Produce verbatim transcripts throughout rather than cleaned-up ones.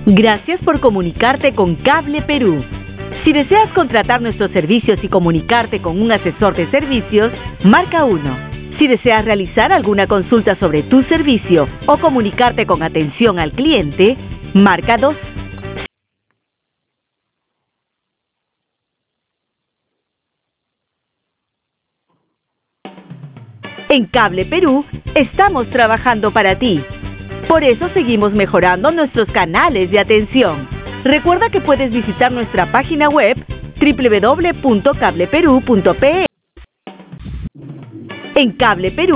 Gracias por comunicarte con Cable Perú. Si deseas contratar nuestros servicios y comunicarte con un asesor de servicios, marca uno. Si deseas realizar alguna consulta sobre tu servicio o comunicarte con atención al cliente, marca dos. En Cable Perú estamos trabajando para ti. Por eso seguimos mejorando nuestros canales de atención. Recuerda que puedes visitar nuestra página web doble u doble u doble u punto cable perú punto pe. En Cable Perú.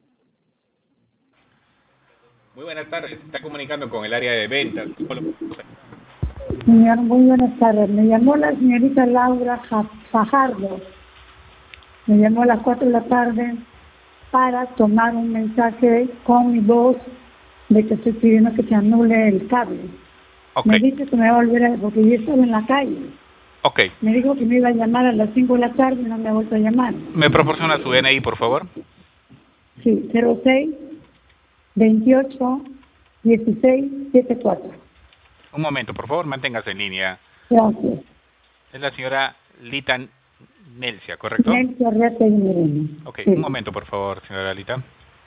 Muy buenas tardes, se está comunicando con el área de ventas. Señor, muy buenas tardes. Me llamó la señorita Laura Fajardo. Me llamó a las cuatro de la tarde para tomar un mensaje con mi voz de que estoy pidiendo que se anule el cable. Okay. Me dice que me va a volver a... porque yo estaba en la calle. Ok. Me dijo que me iba a llamar a las cinco de la tarde y no me ha vuelto a llamar. ¿Me proporciona su D N I, por favor? Sí, cero seis, veintiocho, dieciséis, setenta y cuatro. Un momento, por favor, manténgase en línea. Gracias. Es la señora Lita Nelcia, ¿correcto? Nelcia Rete y Moreno. Ok, Sí. un momento, por favor, señora Lita.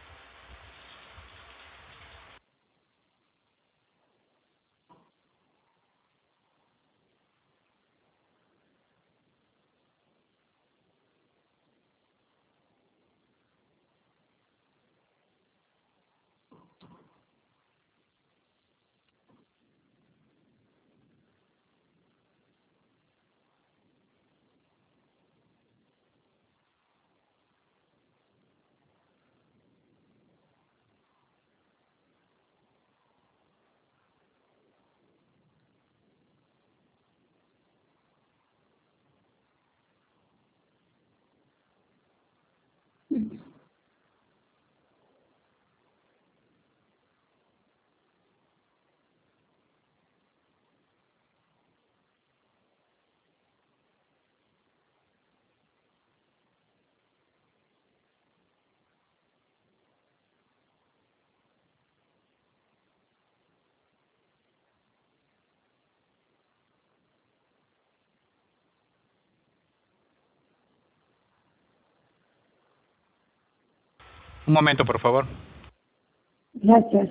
Un momento, por favor. Gracias.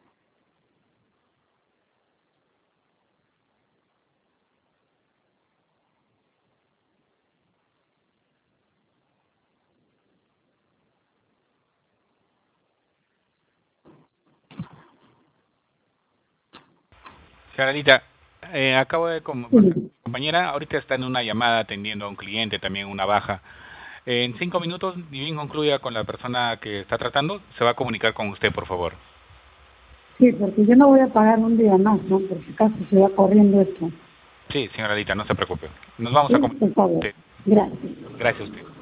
Señora Lita, eh, acabo de... Com Sí. compañera, ahorita está en una llamada atendiendo a un cliente, también una baja. En cinco minutos, ni bien concluya con la persona que está tratando, se va a comunicar con usted, por favor. Sí, porque yo no voy a pagar un día más, ¿no? Por si acaso se va corriendo esto. Sí, señora Lita, no se preocupe. Nos vamos Sí, a por comunicar con favor. usted. Gracias. Gracias a usted.